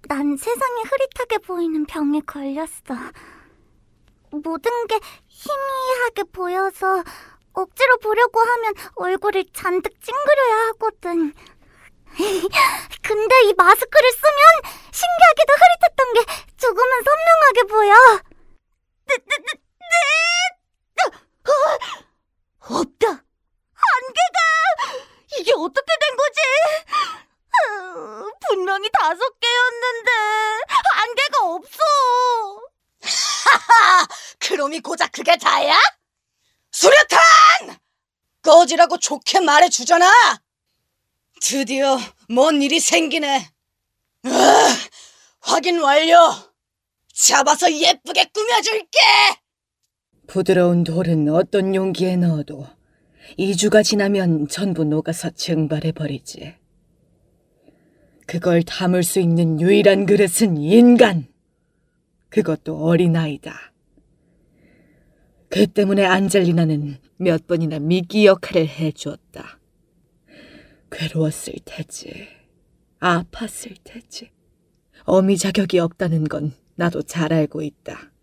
난 세상이 흐릿하게 보이는 병에 걸렸어. 모든 게 희미하게 보여서 억지로 보려고 하면 얼굴을 잔뜩 찡그려야 하거든. 근데 이 마스크를 쓰면 신기하게도 흐릿했던 게 조금은 선명하게 보여. 없다. 안개가! 이게 어떻게 된 거지? 분명히 5개였는데 안개가 없어. 하하! 그놈이 고작 그게 다야? 수류탄! 꺼지라고 좋게 말해주잖아. 드디어 뭔 일이 생기네. 확인 완료. 잡아서 예쁘게 꾸며줄게. 부드러운 돌은 어떤 용기에 넣어도 2주가 지나면 전부 녹아서 증발해버리지. 그걸 담을 수 있는 유일한 그릇은 인간. 그것도 어린아이다. 그 때문에 안젤리나는 몇 번이나 미끼 역할을 해주었다. 괴로웠을 테지. 아팠을 테지. 어미 자격이 없다는 건 나도 잘 알고 있다.